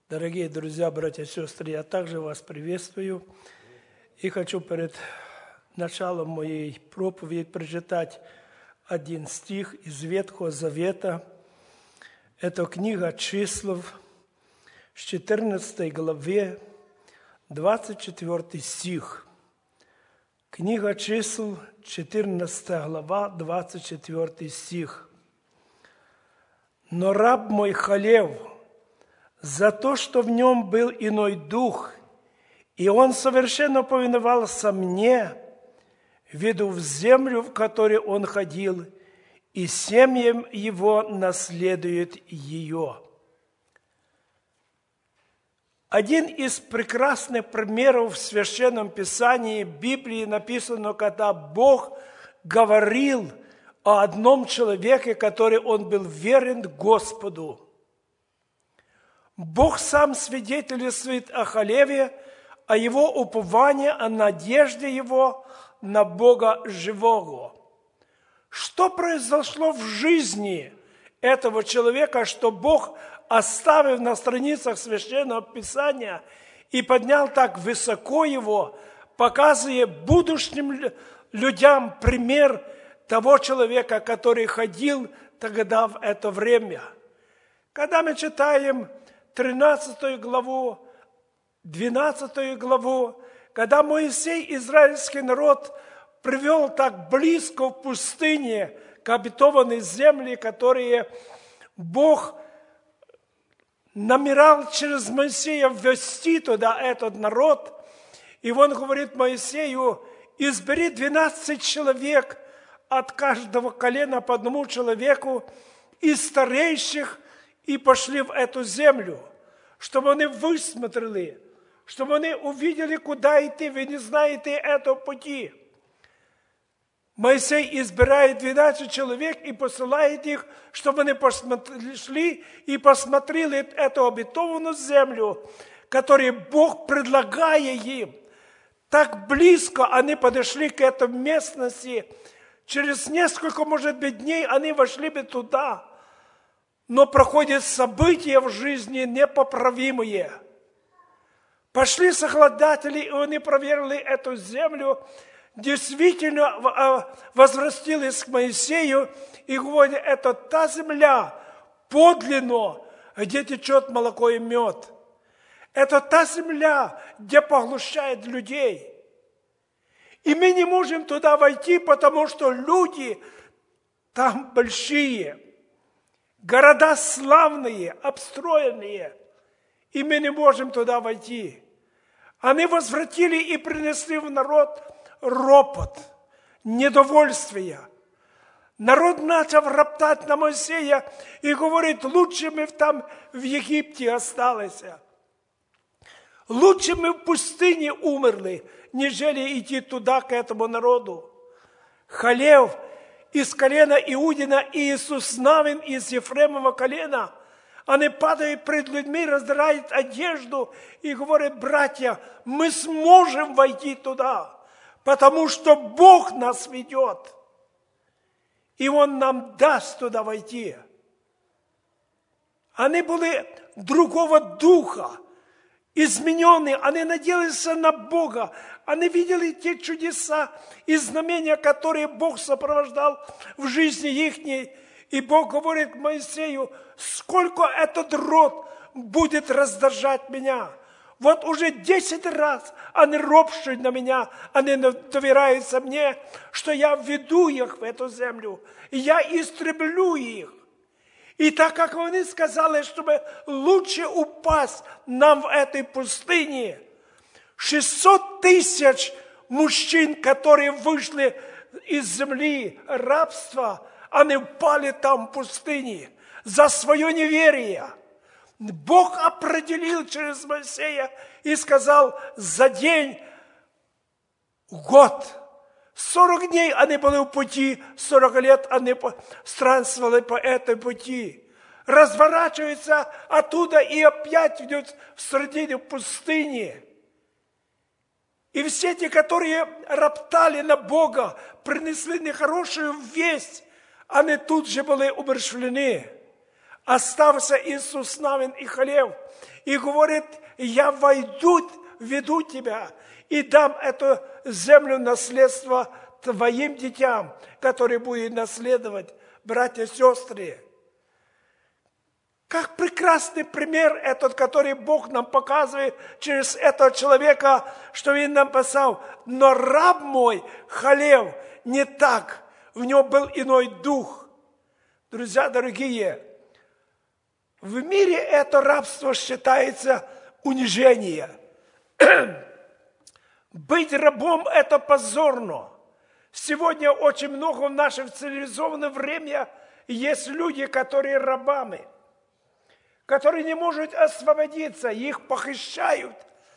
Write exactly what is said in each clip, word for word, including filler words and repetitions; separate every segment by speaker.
Speaker 1: Дорогие друзья, братья и сестры, я также вас приветствую и хочу перед началом моей проповеди прочитать один стих из Ветхого Завета. Это книга Числов, с четырнадцатой главе, двадцать четвёртый стих. Книга Чисел, четырнадцатая глава, двадцать четвёртый стих. «Но раб мой Халев, за то, что в нем был иной дух, и он совершенно повиновался мне, веду в землю, в которой он ходил, и семьям его наследует ее». Один из прекрасных примеров в Священном Писании Библии написано, когда Бог говорил о одном человеке, который он был верен Господу. Бог сам свидетельствует о Халеве, о его уповании, о надежде его на Бога живого. Что произошло в жизни этого человека, что Бог, оставив на страницах Священного Писания и поднял так высоко его, показывая будущим людям пример того человека, который ходил тогда в это время. Когда мы читаем тринадцатую главу, двенадцатую главу, когда Моисей, израильский народ, привел так близко в пустыне к обетованной земле, которые Бог намерял через Моисея ввести туда этот народ. И он говорит Моисею: избери двенадцать человек от каждого колена по одному человеку из старейших, и пошли в эту землю, чтобы они высмотрели, чтобы они увидели, куда идти. Вы не знаете этого пути. Моисей избирает двенадцать человек и посылает их, чтобы они пошли и посмотрели эту обетованную землю, которую Бог предлагая им. Так близко они подошли к этой местности. Через несколько, может быть, дней они вошли бы туда. Но проходят события в жизни непоправимые. Пошли сохладатели, и они проверили эту землю. Действительно возвратились к Моисею и говорят: это та земля подлинно, где течет молоко и мед. Это та земля, где поглощает людей. И мы не можем туда войти, потому что люди там большие. Города славные, обстроенные, и мы не можем туда войти. Они возвратили и принесли в народ ропот, недовольствие. Народ начал роптать на Моисея и говорит: лучше мы там в Египте остались. Лучше мы в пустыне умерли, нежели идти туда, к этому народу. Халев из колена Иудина и Иисус Навин из Ефремова колена, они падают пред людьми, раздирают одежду и говорят: братья, мы сможем войти туда, потому что Бог нас ведет, и Он нам даст туда войти. Они были другого духа, измененные, они надеялись на Бога, они видели те чудеса и знамения, которые Бог сопровождал в жизни ихней. И Бог говорит Моисею: сколько этот род будет раздражать меня. Вот уже десять раз они ропщут на меня, они доверяются мне, что я введу их в эту землю, и я истреблю их. И так как они сказали, чтобы лучше упасть нам в этой пустыне, шестьсот тысяч мужчин, которые вышли из земли рабства, они упали там в пустыне за свое неверие. Бог определил через Моисея и сказал: за день, год, сорок дней они были в пути, сорок лет они странствовали по этой пути. Разворачиваются оттуда и опять идут в середине пустыни. И все те, которые роптали на Бога, принесли нехорошую весть, они тут же были умерщвлены. Остался Иисус Навин и Халев. и говорит: я войду, веду тебя и дам эту землю наследство твоим детям, которые будут наследовать, братья и сестры. Как прекрасный пример этот, который Бог нам показывает через этого человека, что Он нам писал: но раб мой Халев не так, в нем был иной дух. Друзья дорогие, в мире это рабство считается унижение. Быть рабом – это позорно. Сегодня очень много в наше цивилизованное время есть люди, которые рабами, которые не могут освободиться, их похищают,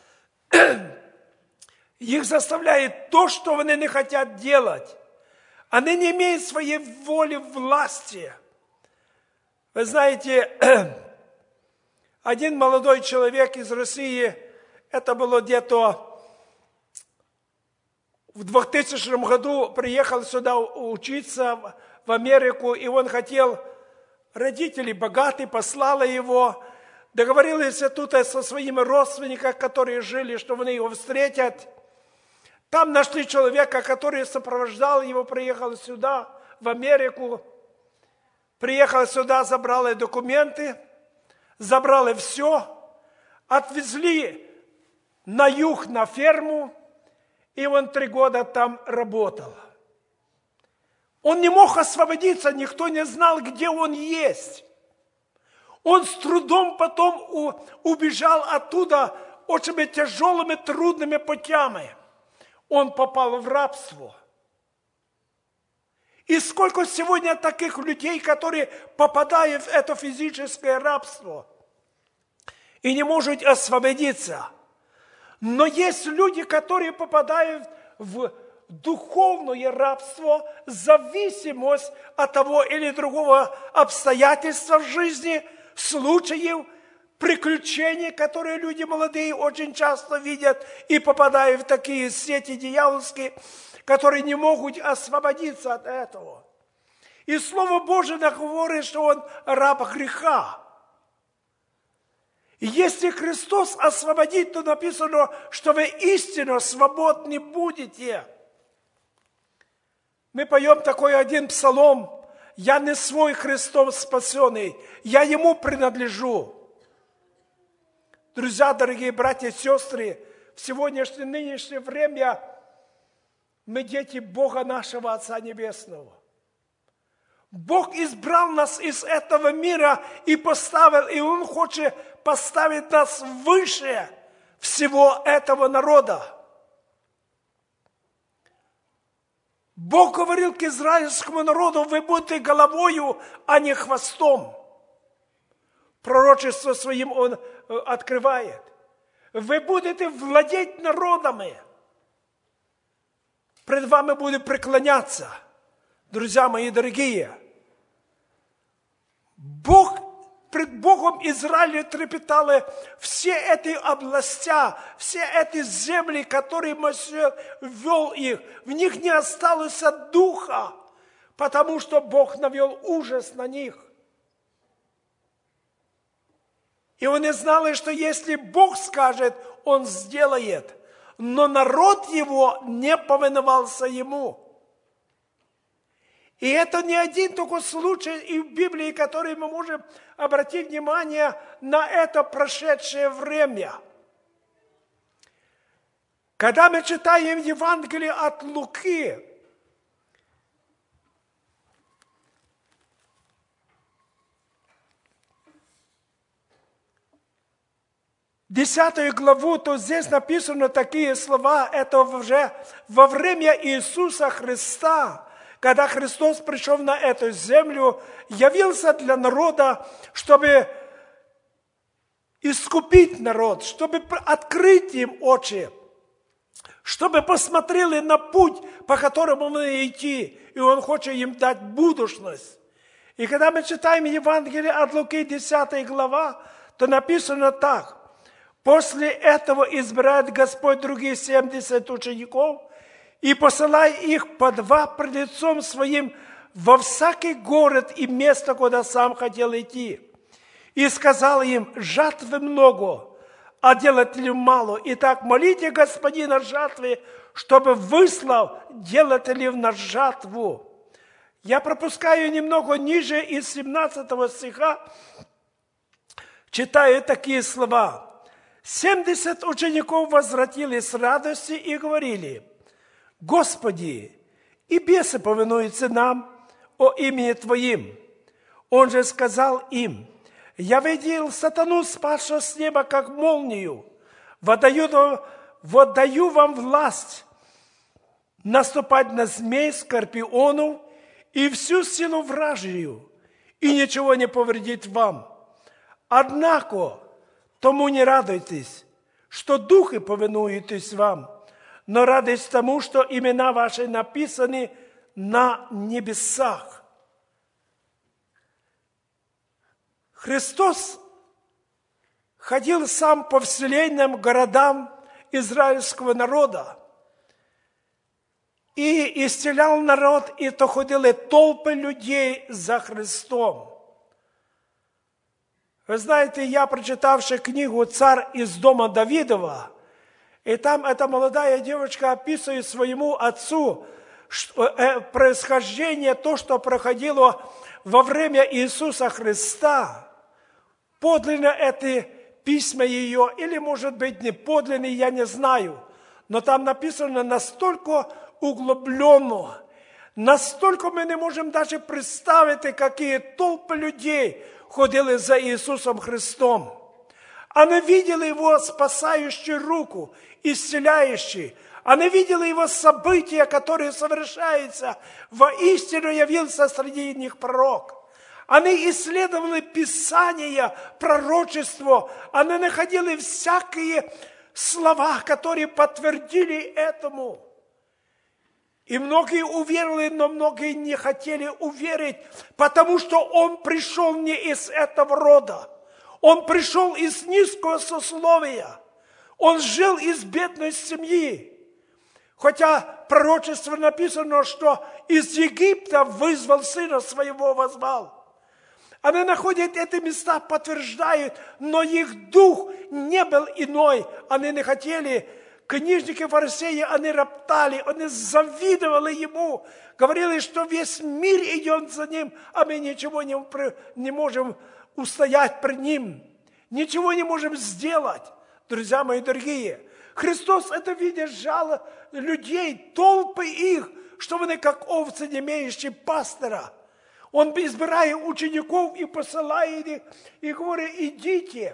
Speaker 1: их заставляют то, что они не хотят делать. Они не имеют своей воли, власти. Вы знаете, один молодой человек из России, это было где-то в двухтысячном году, приехал сюда учиться в Америку, и он хотел, родители богатые, послали его, договорились тут со своими родственниками, которые жили, что они его встретят. Там нашли человека, который сопровождал его, приехал сюда, в Америку, приехал сюда, забрали документы, забрали все, отвезли на юг, на ферму, и он три года там работал. Он не мог освободиться, никто не знал, где он есть. Он с трудом потом убежал оттуда очень тяжелыми, трудными путями. Он попал в рабство. И сколько сегодня таких людей, которые попадают в это физическое рабство и не могут освободиться. Но есть люди, которые попадают в духовное рабство, зависимость от того или другого обстоятельства в жизни, случаев, приключений, которые люди молодые очень часто видят и попадают в такие сети дьявольские, которые не могут освободиться от этого. И Слово Божие говорит, что он раб греха. И если Христос освободит, то написано, что вы истинно свободны будете. Мы поем такой один псалом: «Я не свой, Христом спасенный, я Ему принадлежу». Друзья, дорогие братья и сестры, в сегодняшнее нынешнее время мы дети Бога нашего Отца Небесного. Бог избрал нас из этого мира и поставил, и Он хочет поставить нас выше всего этого народа. Бог говорил к израильскому народу: вы будете головою, а не хвостом. Пророчество своим Он открывает. Вы будете владеть народами. Пред вами будут преклоняться. Друзья мои дорогие, Бог, пред Богом Израиля трепетали все эти области, все эти земли, которые Моисей ввел их. В них не осталось духа, потому что Бог навел ужас на них. И они знали, что если Бог скажет, Он сделает. Но народ его не повиновался ему. И это не один только случай и в Библии, который мы можем обратить внимание на это прошедшее время. Когда мы читаем Евангелие от Луки, десятую главу, то здесь написано такие слова, это уже во время Иисуса Христа, когда Христос пришел на эту землю, явился для народа, чтобы искупить народ, чтобы открыть им очи, чтобы посмотрели на путь, по которому мы идти, и Он хочет им дать будущность. И когда мы читаем Евангелие от Луки, десятая глава, то написано так: «После этого избирает Господь другие семьдесят учеников, и посылай их по два пред лицом своим во всякий город и место, куда сам хотел идти. И сказал им: жатвы много, а делателей мало. Итак, молите Господина жатвы, чтобы выслал делателей на жатву. Я пропускаю немного ниже из семнадцатого стиха, читаю такие слова. «Семьдесят учеников возвратились с радостью и говорили: Господи, и бесы повинуются нам о имени Твоим. Он же сказал им: я видел сатану, спасшего с неба, как молнию. Вот даю, вот даю вам власть наступать на змей, скорпионов и всю силу вражью, и ничего не повредит вам. Однако тому не радуйтесь, что духи повинуются вам, но радуйтесь тому, что имена ваши написаны на небесах». Христос ходил сам по вселенным городам израильского народа и исцелял народ, и то ходили толпы людей за Христом. Вы знаете, я, прочитавший книгу «Царь из дома Давидова», и там эта молодая девочка описывает своему отцу происхождение, то, что проходило во время Иисуса Христа. Подлинно это письма ее, или, может быть, не подлинные, я не знаю. Но там написано настолько углубленно, настолько мы не можем даже представить, какие толпы людей ходили за Иисусом Христом. Они видели Его спасающую руку, исцеляющую. Они видели Его события, которые совершаются. Воистину явился среди них пророк. Они исследовали Писания, пророчество. Они находили всякие слова, которые подтвердили этому. И многие уверовали, но многие не хотели уверить, потому что Он пришел не из этого рода. Он пришел из низкого сословия. Он жил из бедной семьи. Хотя пророчество написано, что из Египта вызвал сына своего, возвал. Они находят эти места, подтверждают, но их дух не был иной. Они не хотели. Книжники, фарисеи, они роптали, они завидовали ему. Говорили, что весь мир идет за ним, а мы ничего не, не можем устоять пред ним. Ничего не можем сделать. Друзья мои дорогие, Христос это видит, жало людей, толпы их, что они как овцы, не имеющие пастора. Он избирает учеников и посылает их, и говорит: идите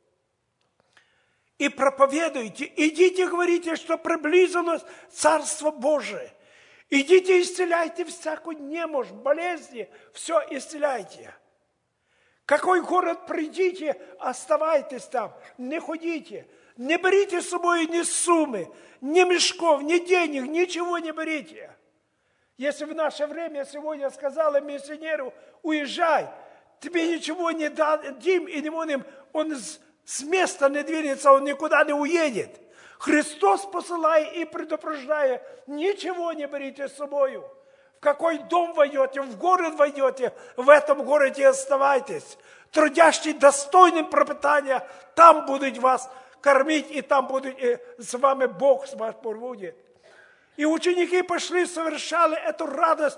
Speaker 1: и проповедуйте, идите, говорите, что приблизилось Царство Божие. Идите, исцеляйте всякую немощь, болезни, все исцеляйте. Какой город придите, оставайтесь там, не ходите. Не берите с собой ни суммы, ни мешков, ни денег, ничего не берите. Если в наше время сегодня сказала миссионеру: уезжай, тебе ничего не дадим, и не будем, он с места не двинется, он никуда не уедет. Христос посылает и предупреждает: ничего не берите с собой. В какой дом войдете, в город войдете, в этом городе оставайтесь. Трудящий достойным пропитания, там будут вас кормить, и там будет и с вами Бог с вами будет. И ученики пошли, совершали эту радость.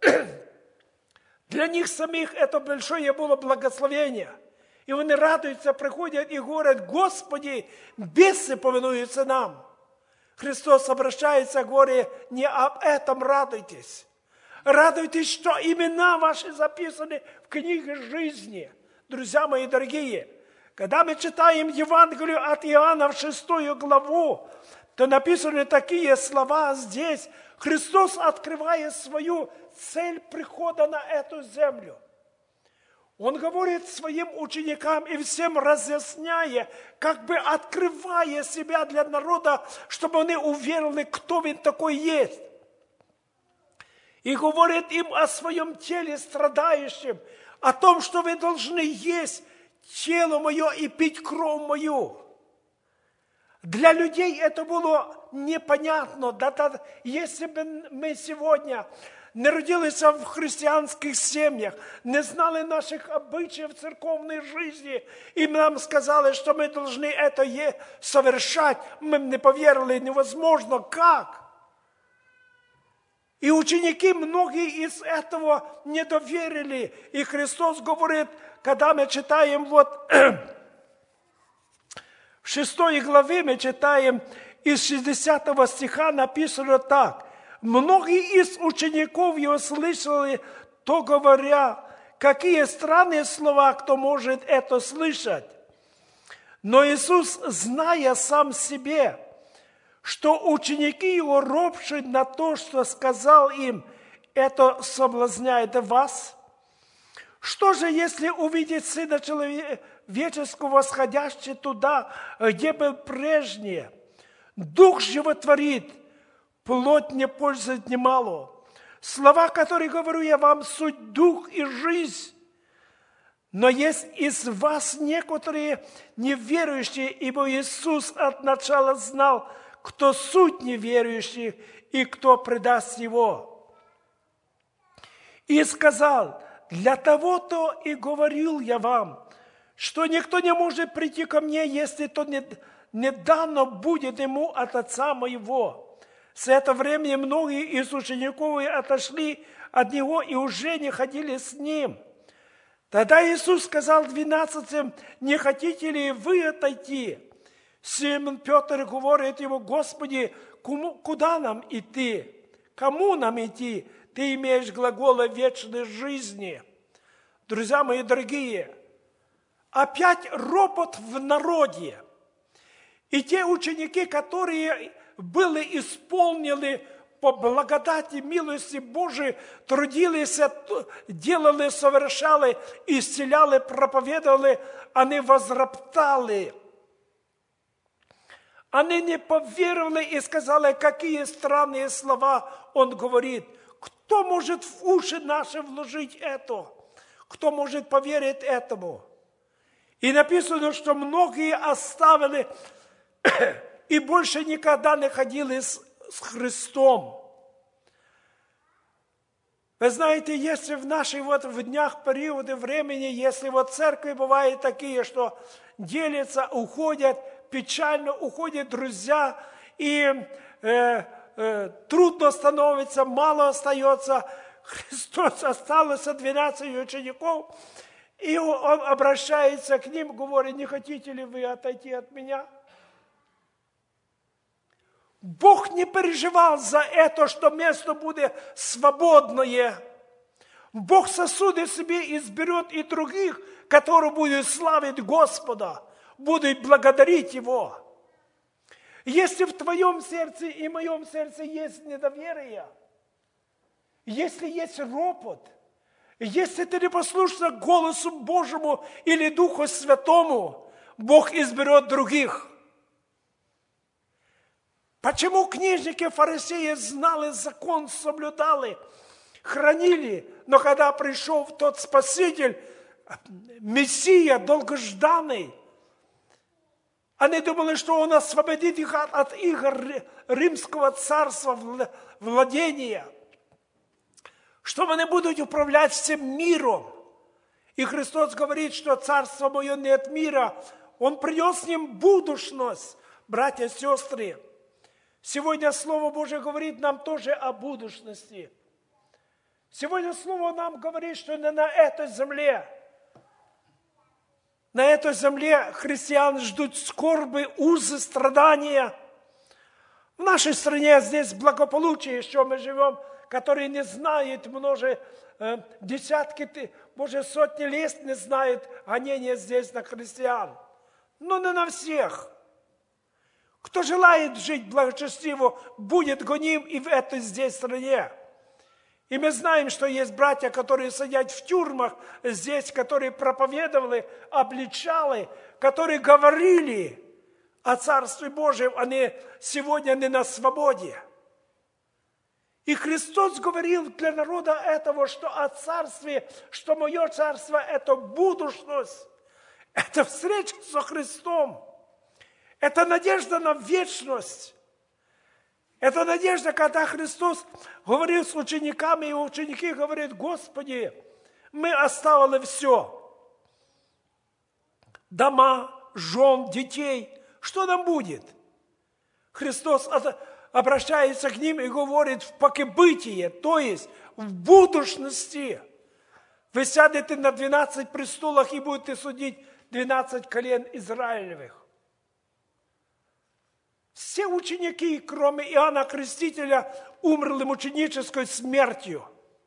Speaker 1: Для них самих это большое было благословение. И они радуются, приходят и говорят: Господи, бесы повинуются нам. Христос обращается, говорит: не об этом радуйтесь. Радуйтесь, что имена ваши записаны в книге жизни. Друзья мои дорогие, когда мы читаем Евангелие от Иоанна в шестую главу, то написаны такие слова здесь. Христос открывает свою цель прихода на эту землю. Он говорит своим ученикам и всем разъясняя, как бы открывая себя для народа, чтобы они уверовали, кто он такой есть. И говорит им о своем теле страдающем, о том, что вы должны есть тело мое и пить кровь мою. Для людей это было непонятно. Да, да, если бы мы сегодня не родились в христианских семьях, не знали наших обычаев церковной жизни, и нам сказали, что мы должны это совершать, мы не поверили, невозможно, как? И ученики, многие из этого не доверили. И Христос говорит, когда мы читаем, вот в шестой главе мы читаем, из шестидесятого стиха написано так. Многие из учеников его слышали, то говоря, какие странные слова, кто может это слышать. Но Иисус, зная сам себе, что ученики его ропщут на то, что сказал им, это соблазняет вас. Что же, если увидеть Сына Человеческого, восходящего туда, где был прежний? Дух животворит, плоть не пользует немало. Слова, которые говорю я вам, суть дух и жизнь. Но есть из вас некоторые неверующие, ибо Иисус от начала знал, кто суть неверующих и кто предаст его. И сказал, для того-то и говорил я вам, что никто не может прийти ко мне, если то не, не дано будет ему от Отца моего. С этого времени многие из учеников отошли от него и уже не ходили с ним. Тогда Иисус сказал двенадцатым, не хотите ли вы отойти? Симон Петр говорит ему, Господи, кому, куда нам идти? Кому нам идти? Ты имеешь глаголы вечной жизни. Друзья мои дорогие, опять ропот в народе. И те ученики, которые были исполнены по благодати, милости Божией, трудились, делали, совершали, исцеляли, проповедовали, они возроптали. Они не поверили и сказали, какие странные слова он говорит. Кто может в уши наши вложить это? Кто может поверить этому? И написано, что многие оставили и больше никогда не ходили с, с Христом. Вы знаете, если в наших вот в днях, периоды времени, если вот церкви бывают такие, что делятся, уходят, печально уходят друзья, и э, э, трудно становится, мало остается. Христос осталось двенадцать учеников, и он обращается к ним, говорит, не хотите ли вы отойти от меня? Бог не переживал за это, что место будет свободное. Бог сосуды себе изберет и других, которые будут славить Господа, будут благодарить Его. Если в твоем сердце и в моем сердце есть недоверие, если есть ропот, если ты не послушна голосу Божьему или Духу Святому, Бог изберет других. Почему книжники, фарисеи знали закон, соблюдали, хранили, но когда пришел тот Спаситель, Мессия, долгожданный, они думали, что он освободит их от, от их римского царства владения, что они будут управлять всем миром. И Христос говорит, что царство мое не от мира, Он принес им будущность, братья и сестры. Сегодня Слово Божие говорит нам тоже о будущности. Сегодня Слово нам говорит, что не на этой земле. На этой земле христиан ждут скорби, узы, страдания. В нашей стране здесь благополучие, еще мы живем, которые не знают, множе, э, десятки, может, сотни лет не знают гонения здесь на христиан. Но не на всех. Кто желает жить благочестиво, будет гоним и в этой здесь стране. И мы знаем, что есть братья, которые сидят в тюрьмах здесь, которые проповедовали, обличали, которые говорили о Царстве Божьем, они сегодня не на свободе. И Христос говорил для народа этого, что о Царстве, что мое Царство – это будущность, это встреча со Христом. Это надежда на вечность. Это надежда, когда Христос говорил с учениками, и ученики говорят: Господи, мы оставили все. Дома, жен, детей. Что нам будет? Христос обращается к ним и говорит: в покебытие, то есть в будущности. Вы сядете на двенадцать престолах и будете судить двенадцать колен Израилевых. Все ученики, кроме Иоанна Крестителя, умерли мученической смертью.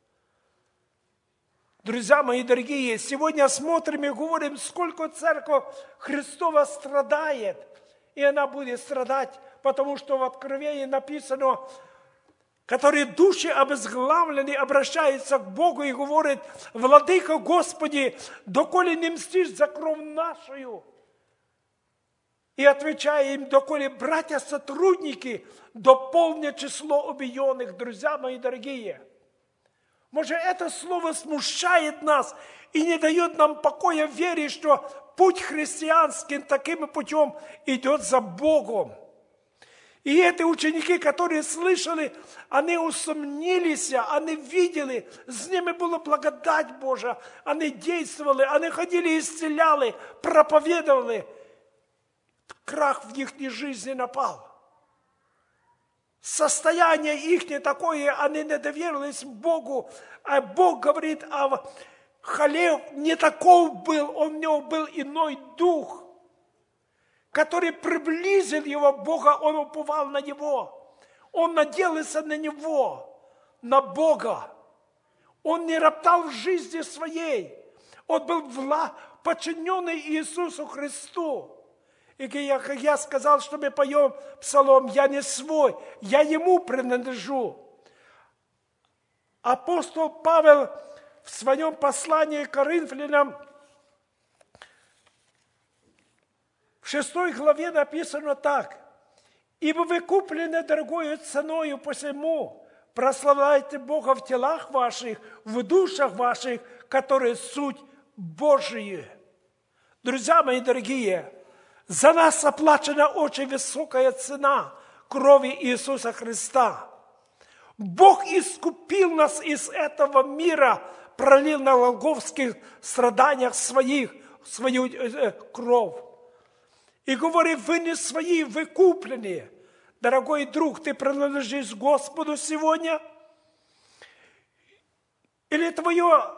Speaker 1: Друзья мои дорогие, сегодня смотрим и говорим, сколько церковь Христова страдает. И она будет страдать, потому что в Откровении написано, которые души обезглавлены, обращаются к Богу и говорят: Владыка Господи, доколе не мстишь за кровь нашу? И отвечая им: доколе братья-сотрудники дополнят число убиенных. Друзья мои дорогие, может, это слово смущает нас и не дает нам покоя в вере, что путь христианский таким путем идет за Богом. И эти ученики, которые слышали, они усомнились, они видели, с ними была благодать Божия, они действовали, они ходили, исцеляли, проповедовали. Крах в их жизни напал. Состояние их не такое, они не доверились Богу, а Бог говорит: а Халев не таков был, он у него был иной дух, который приблизил его Бога, он уповал на Него, он надеялся на Него, на Бога. Он не роптал в жизни своей, он был вла... подчиненный Иисусу Христу. И как я сказал, что мы поем псалом: «Я не свой, я Ему принадлежу». Апостол Павел в своем послании к Коринфянам в шестой главе написано так: «Ибо вы куплены дорогою ценою, посему прославляйте Бога в телах ваших, в душах ваших, которые суть Божии». Друзья мои дорогие, за нас оплачена очень высокая цена крови Иисуса Христа. Бог искупил нас из этого мира, пролил на голгофских страданиях своих свою э, кровь. И говорит: вы не свои, вы куплены. Дорогой друг, ты принадлежишь Господу сегодня? Или твое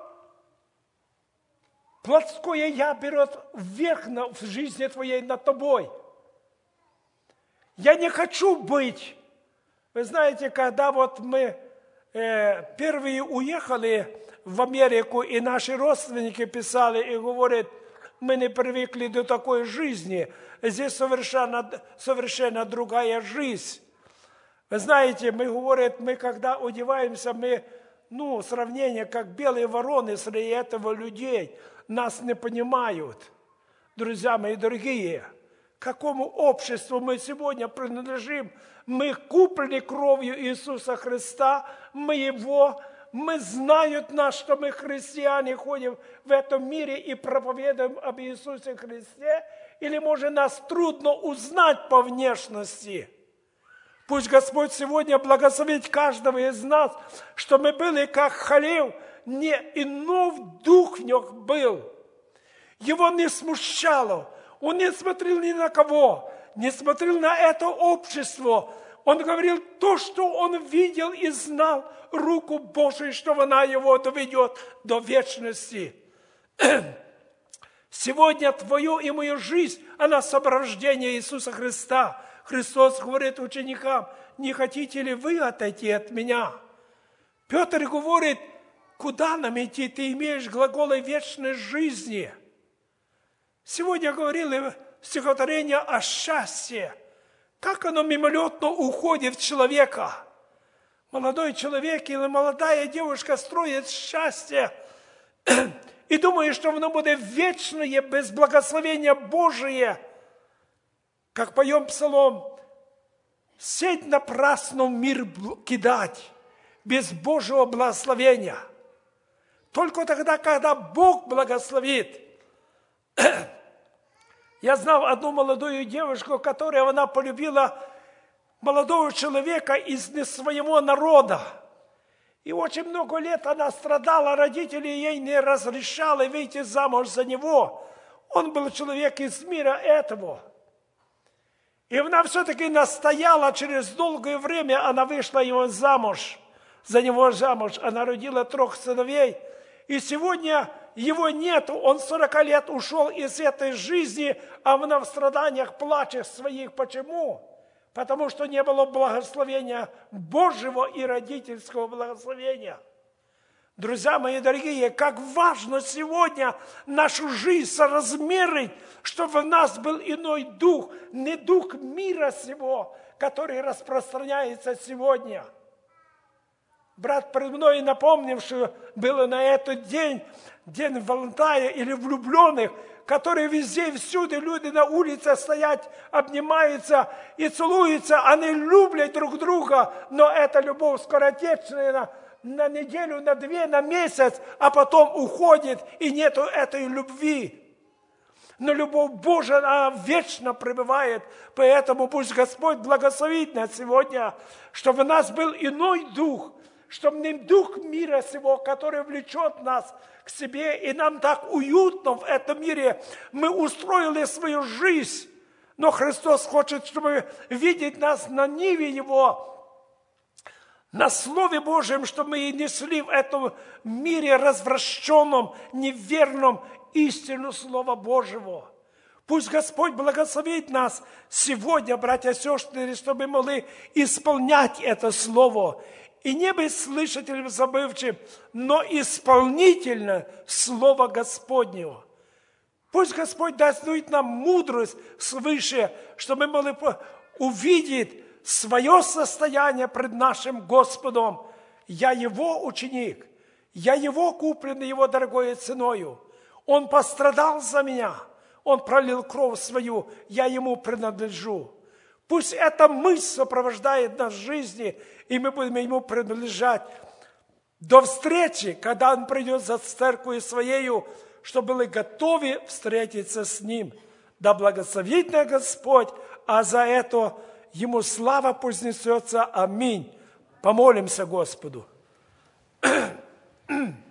Speaker 1: плотское «я» берет вверх в жизни твоей над тобой? Я не хочу быть. Вы знаете, когда вот мы э, первые уехали в Америку, и наши родственники писали и говорят: мы не привыкли до такой жизни, здесь совершенно, совершенно другая жизнь. Вы знаете, мы говорим, мы когда одеваемся, мы, ну, сравнение, как белые вороны среди этого людей, нас не понимают. Друзья мои дорогие, к какому обществу мы сегодня принадлежим? Мы куплены кровью Иисуса Христа, мы Его, мы знают нас, что мы христиане, ходим в этом мире и проповедуем об Иисусе Христе, или, может, нас трудно узнать по внешности? Пусть Господь сегодня благословит каждого из нас, что мы были как Халев, не иной дух в нем был. Его не смущало. Он не смотрел ни на кого, не смотрел на это общество. Он говорил то, что он видел и знал, руку Божию, что она его доведет до вечности. Сегодня твою и мою жизнь, она с рождения Иисуса Христа. Христос говорит ученикам: не хотите ли вы отойти от меня? Петр говорит: куда нам идти? Ты имеешь глаголы вечной жизни. Сегодня говорили стихотворение о счастье. Как оно мимолетно уходит в человека. Молодой человек или молодая девушка строит счастье и думает, что оно будет вечное, без благословения Божие. Как поем псалом: сеть напрасно в мир кидать, без Божьего благословения. Только тогда, когда Бог благословит. Я знал одну молодую девушку, которую она полюбила молодого человека из не своего народа. И очень много лет она страдала, родители ей не разрешали выйти замуж за него. Он был человек из мира этого. И она все-таки настояла, через долгое время она вышла его замуж, за него замуж. Она родила трех сыновей. И сегодня его нету, он сорок лет ушел из этой жизни, а она в страданиях плачет своих. Почему? Потому что не было благословения Божьего и родительского благословения. Друзья мои дорогие, как важно сегодня нашу жизнь соразмерить, чтобы в нас был иной дух, не дух мира сего, который распространяется сегодня. Брат перед мной напомнивший было на этот день, день Валентая или влюбленных, которые везде и всюду люди на улице стоят, обнимаются и целуются, они любят друг друга, но эта любовь скоротечная, на неделю, на две, на месяц, а потом уходит, и нету этой любви. Но любовь Божия, она вечно пребывает, поэтому пусть Господь благословит нас сегодня, чтобы у нас был иной дух, чтобы не дух мира сего, который влечет нас к себе, и нам так уютно в этом мире. Мы устроили свою жизнь, но Христос хочет, чтобы видеть нас на ниве Его, на Слове Божьем, чтобы мы несли в этом мире развращенном, неверном истину Слова Божьего. Пусть Господь благословит нас сегодня, братья и сестры, чтобы мы могли исполнять это Слово. И не быть слышателем забывчивым, но исполнительно Слова Господнего. Пусть Господь даст нам мудрость свыше, чтобы мы могли увидеть свое состояние пред нашим Господом. Я Его ученик, я Его купленный Его дорогой ценою. Он пострадал за меня, Он пролил кровь свою, я Ему принадлежу. Пусть эта мысль сопровождает нас в жизни, и мы будем Ему принадлежать. До встречи, когда Он придет за церковью Своею, чтобы были готовы встретиться с Ним. Да благословит нас Господь, а за это Ему слава пусть несется. Аминь. Помолимся Господу.